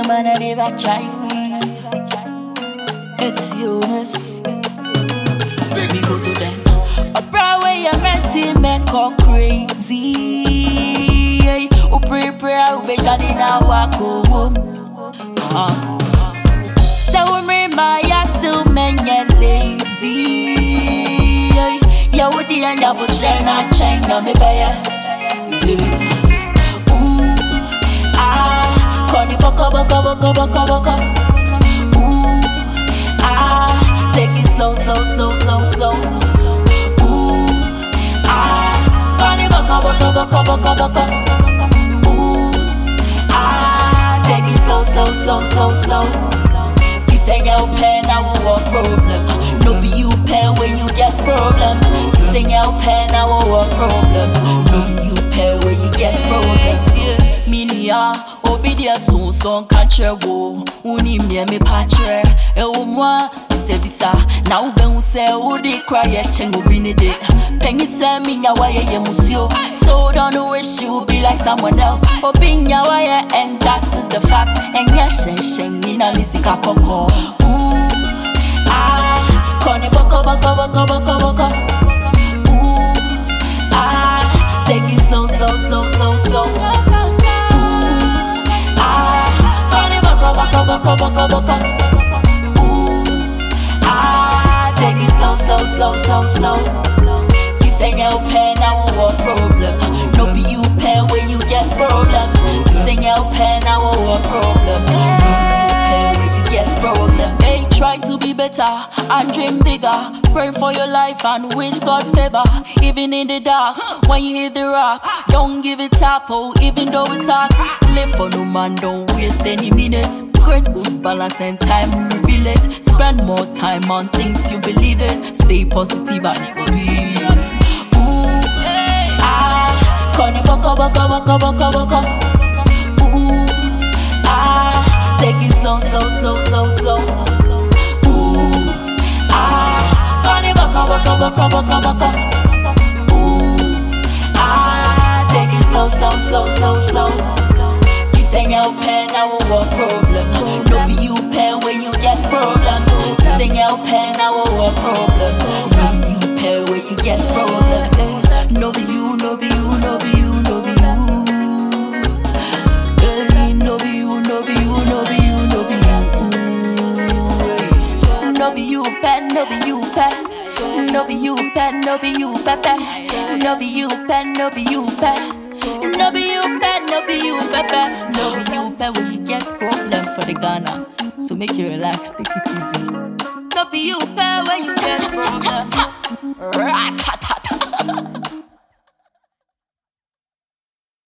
man a never try. It's Eunice. Let me go to them. A Broadway, a renting men go crazy. U pray, u be Johnny now walk home. So me my still men get lazy. Ya would end up with China, China, me bear. Ooh, ah, Connie Boko. Ooh, ah, take it slow. Ooh, ah, Connie Boko. Ooh, ah, take it slow. If you say your pen, I will want problem. No be you pen when you get problem. Sing your pen, I will want problem. No be you pen when you get problem. Minia, obidia son country wo. Uni me patre. Ewo mwa bisa. Na ube unse udi cry a chengo binide. Pengi se minya waye ye musio. So don't wish you would be like someone else. Obinya waye and that is the fact. Enya shen nina lisika koko. Ooh, ah, Connie Boko. Ooh, ah, take it slow. Ooh, ah, Connie Boko. Ooh, ah, take it slow. If you say your pen, I will want problem. No be you pen when you get problem. Sing your pen, I will want problem. No be you pen when you get problem. Hey, try to be better and dream bigger. Pray for your life and wish God favor. Even in the dark, when you hit the rock, don't give it up, even though it's hard. Live for no man, don't waste any minute. Great good balance and time reveal it. Spend more time on things you believe in. Stay positive and it will be. Ooh, ah, Connie Boko. Ooh, ah, take it slow. Ooh, ah, Connie Boko. Ooh, ah, take it slow. If you sing your pen, I will want problem. No be you pen when you get problem. Sing your pen, I will want problem. No be you pen when you get problem. No be you. No be you pen. When you get problem for the Ghana. So make you relax, take it easy. No be you pen when you get problem. Rock.